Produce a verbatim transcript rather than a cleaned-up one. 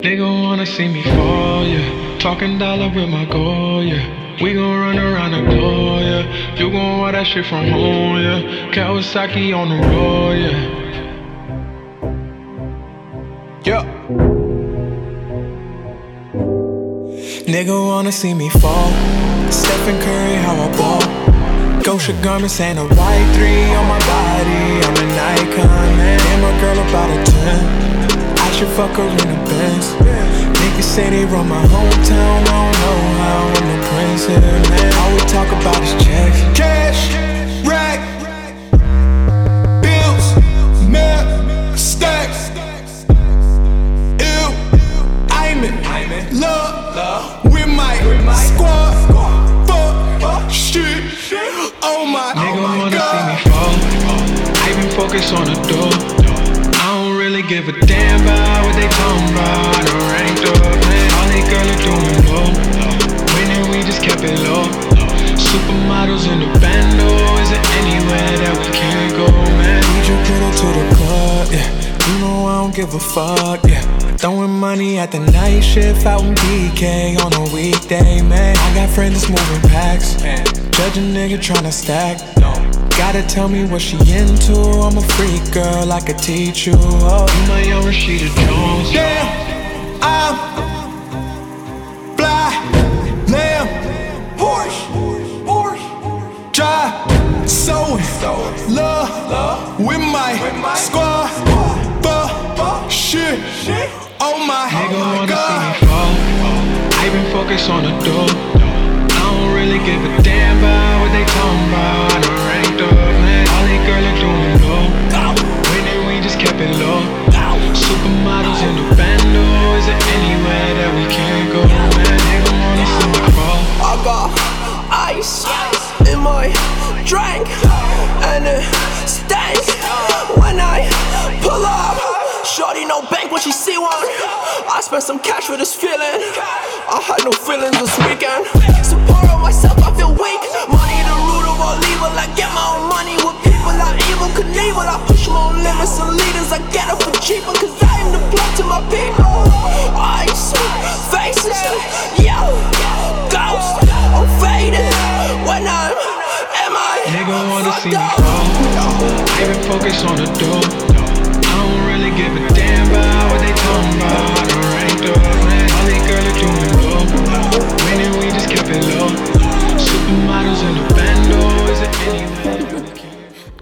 Nigga wanna see me fall, yeah. Talking dollar with my goal, yeah. We gon' run around the globe, yeah. You gon' want that shit from home, yeah. Kawasaki on the road, yeah. Yeah. Nigga wanna see me fall. Stephen Curry, how I ball. Gosha garments and a white three on my body. I'm an icon, man. And my girl about a ten. I should fuck her in the Benz. Niggas say they run my hometown. I don't know how I'm the prince here, man. All we talk about is checks. Cash, rack, bills, map, stacks. Ew, I'm in love with my squad. Fuck, shit, oh my, Nigga oh my wanna God. see me fall. I been focused on the door. I don't really give a damn about what they talking about. I done ranked up, man. All they girls are doing low. Winning, we just kept it low. Supermodels in the bando. Is there anywhere that we can't go, man? We just put her to the club, yeah. You know I don't give a fuck, yeah. Throwing money at the night shift out in B K on a weekday, man. I got friends that's moving packs. Judge a nigga tryna stack. Gotta tell me what she into. I'm a freak girl, I could teach you. Oh, You my young Rashida Jones. damn, I'm fly, lamb, Porsche, Porsche, drive, sewing, love with my squad. Fuck, shit, oh my Nigga wanna God. see me fall. I been focused on the door. I don't really give a damn about what they talking about. I done ranked up, man. All they girls are doing low. Winning, we just kept it low. Supermodels in the bando. Is there anywhere that we can't go, man? Nigga wanna see me fall. I got ice in my drink and it stank when I pull up. Shorty no bank when she see one. I spent some cash for this feeling. I had no feelings this weekend. Support on myself, I feel weak. Money the root of all evil. I get my own money with people I evil Knievel. I push my own limits and leaders. I get it for cheaper cause I am the blood to my people. Ice, faces, yo, ghost. I'm faded when I'm am I Nigga wanna see me fucked up? fall. I been focused on the door. I don't really give a damn about what they talking about. I done ranked up, man. All they girls are doing low. Winning, we just kept it low. Supermodels in the bando. Is there anywhere?